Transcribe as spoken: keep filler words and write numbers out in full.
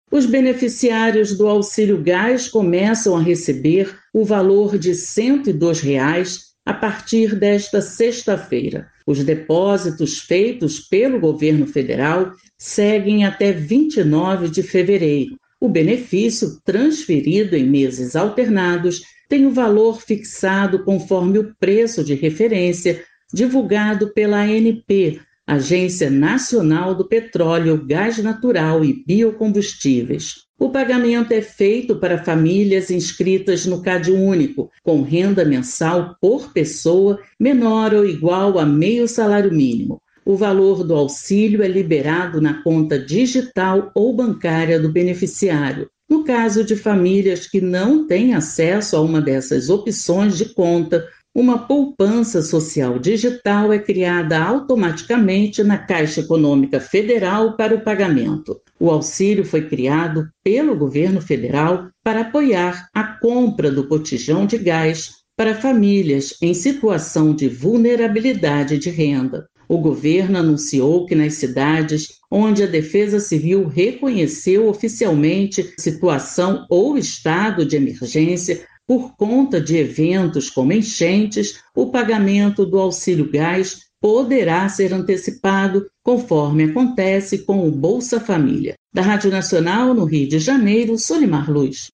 Os beneficiários do Auxílio Gás começam a receber o valor de cento e dois reais a partir desta sexta-feira. Os depósitos feitos pelo governo federal seguem até vinte e nove de fevereiro. O benefício, transferido em meses alternados, tem o valor fixado conforme o preço de referência divulgado pela A N P, Agência Nacional do Petróleo, Gás Natural e Biocombustíveis. O pagamento é feito para famílias inscritas no CadÚnico, com renda mensal por pessoa menor ou igual a meio salário mínimo. O valor do auxílio é liberado na conta digital ou bancária do beneficiário. No caso de famílias que não têm acesso a uma dessas opções de conta, uma poupança social digital é criada automaticamente na Caixa Econômica Federal para o pagamento. O auxílio foi criado pelo governo federal para apoiar a compra do botijão de gás para famílias em situação de vulnerabilidade de renda. O governo anunciou que nas cidades onde a Defesa Civil reconheceu oficialmente situação ou estado de emergência por conta de eventos como enchentes, o pagamento do auxílio gás poderá ser antecipado, conforme acontece com o Bolsa Família. Da Rádio Nacional, no Rio de Janeiro, Solimar Luz.